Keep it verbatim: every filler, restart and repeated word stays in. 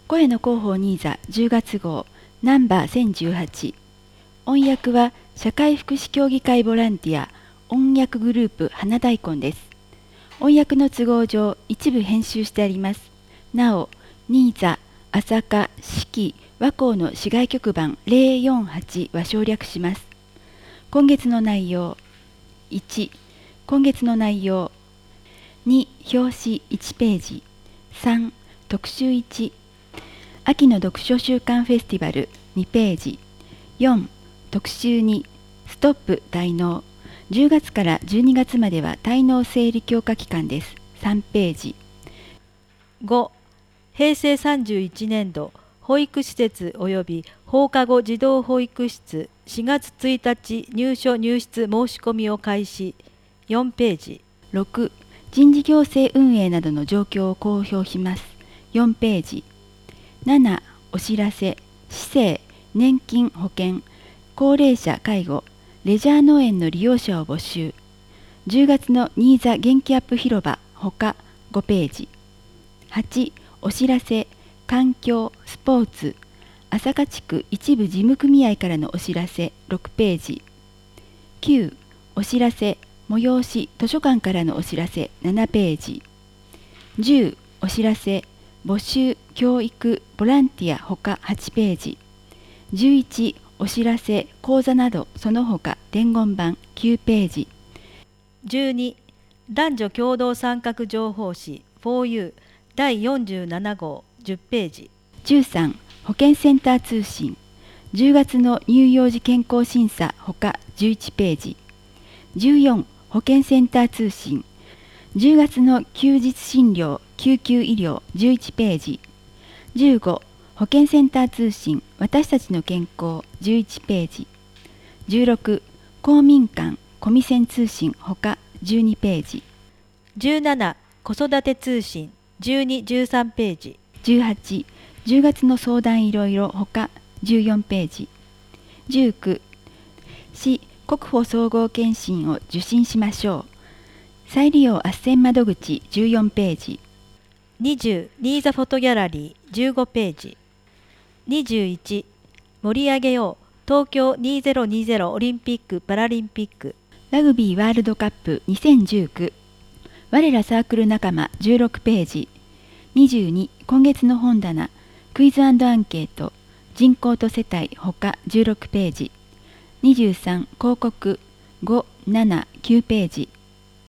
声の広報ニーザじゅうがつ号ナンバーせんじゅうはち。音訳は社会福祉協議会ボランティア音訳グループ花大根です。音訳の都合上一部編集してあります。なお、ニーザ、朝霞、四季、和光の市外局番ゼロよんはちは省略します。今月の内容いち、今月の内容に、表紙いちページさん、特集いち、秋の読書週間フェスティバルにページよん、特集に、ストップ滞納じゅうがつからじゅうにがつまでは滞納整理強化期間です。さんページご、平成さんじゅういちねん度保育施設及び放課後児童保育室しがつついたち入所入室申し込みを開始よんページろく、人事行政運営などの状況を公表します。よんページなな、お知らせ、市政、年金保険、高齢者介護、レジャー農園の利用者を募集。じゅうがつのニーザ元気アップ広場ほかごページはち、お知らせ、環境、スポーツ、朝霞地区一部事務組合からのお知らせろくページきゅう、お知らせ、催し、図書館からのお知らせななページじゅう、お知らせ、募集、教育、ボランティアほかはちページじゅういち、お知らせ、講座などその他伝言板きゅうページじゅうに、男女共同参画情報誌 フォーユー だいよんじゅうなな号じゅっページじゅうさん、保健センター通信じゅうがつの乳幼児健康審査ほかじゅういちページじゅうよん、保健センター通信じゅうがつの休日診療救急医療じゅういちページじゅうご、保健センター通信私たちの健康じゅういちページじゅうろく、公民館コミセン通信ほかじゅうにページじゅうなな、子育て通信じゅうに、じゅうさんページじゅうはち、じゅうがつの相談いろいろほかじゅうよんページじゅうく、市国保総合検診を受診しましょう再利用斡旋窓口じゅうよんページにじゅう、ニーザフォトギャラリーじゅうごページにじゅういち、盛り上げよう東京にせんにじゅうオリンピック・パラリンピックラグビーワールドカップにせんじゅうきゅう我らサークル仲間じゅうろくページにじゅうに、今月の本棚クイズ&アンケート人口と世帯ほかじゅうろくページにじゅうさん、広告ご、なな、きゅうページ